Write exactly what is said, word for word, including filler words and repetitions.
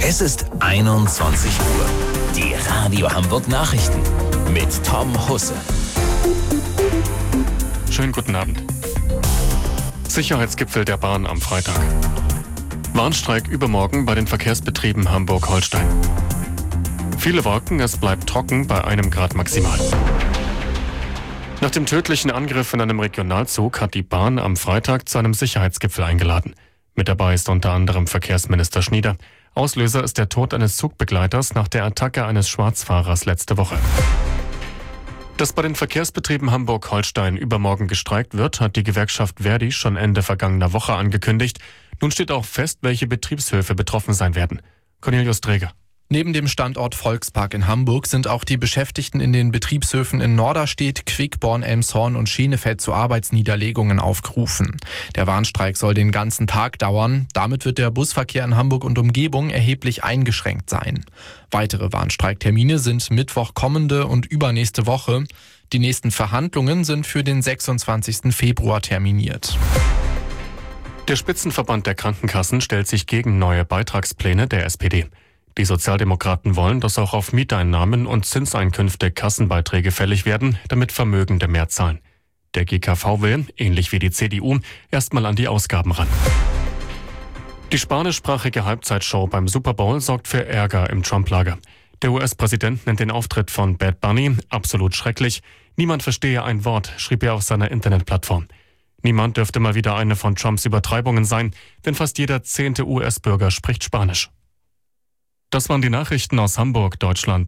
Es ist einundzwanzig Uhr. Die Radio Hamburg Nachrichten mit Tom Husse. Schönen guten Abend. Sicherheitsgipfel der Bahn am Freitag. Warnstreik übermorgen bei den Verkehrsbetrieben Hamburg-Holstein. Viele Wolken, es bleibt trocken bei einem Grad maximal. Nach dem tödlichen Angriff in einem Regionalzug hat die Bahn am Freitag zu einem Sicherheitsgipfel eingeladen. Mit dabei ist unter anderem Verkehrsminister Schnieder. Auslöser ist der Tod eines Zugbegleiters nach der Attacke eines Schwarzfahrers letzte Woche. Dass bei den Verkehrsbetrieben Hamburg-Holstein übermorgen gestreikt wird, hat die Gewerkschaft Verdi schon Ende vergangener Woche angekündigt. Nun steht auch fest, welche Betriebshöfe betroffen sein werden. Cornelius Träger. Neben dem Standort Volkspark in Hamburg sind auch die Beschäftigten in den Betriebshöfen in Norderstedt, Quickborn, Elmshorn und Schenefeld zu Arbeitsniederlegungen aufgerufen. Der Warnstreik soll den ganzen Tag dauern. Damit wird der Busverkehr in Hamburg und Umgebung erheblich eingeschränkt sein. Weitere Warnstreiktermine sind Mittwoch kommende und übernächste Woche. Die nächsten Verhandlungen sind für den sechsundzwanzigsten Februar terminiert. Der Spitzenverband der Krankenkassen stellt sich gegen neue Beitragspläne der S P D. Die Sozialdemokraten wollen, dass auch auf Mieteinnahmen und Zinseinkünfte Kassenbeiträge fällig werden, damit Vermögende mehr zahlen. Der G K V will, ähnlich wie die C D U, erstmal an die Ausgaben ran. Die spanischsprachige Halbzeitshow beim Super Bowl sorgt für Ärger im Trump-Lager. Der U S-Präsident nennt den Auftritt von Bad Bunny absolut schrecklich. Niemand verstehe ein Wort, schrieb er auf seiner Internetplattform. Niemand dürfte mal wieder eine von Trumps Übertreibungen sein, denn fast jeder zehnte U S-Bürger spricht Spanisch. Das waren die Nachrichten aus Hamburg, Deutschland.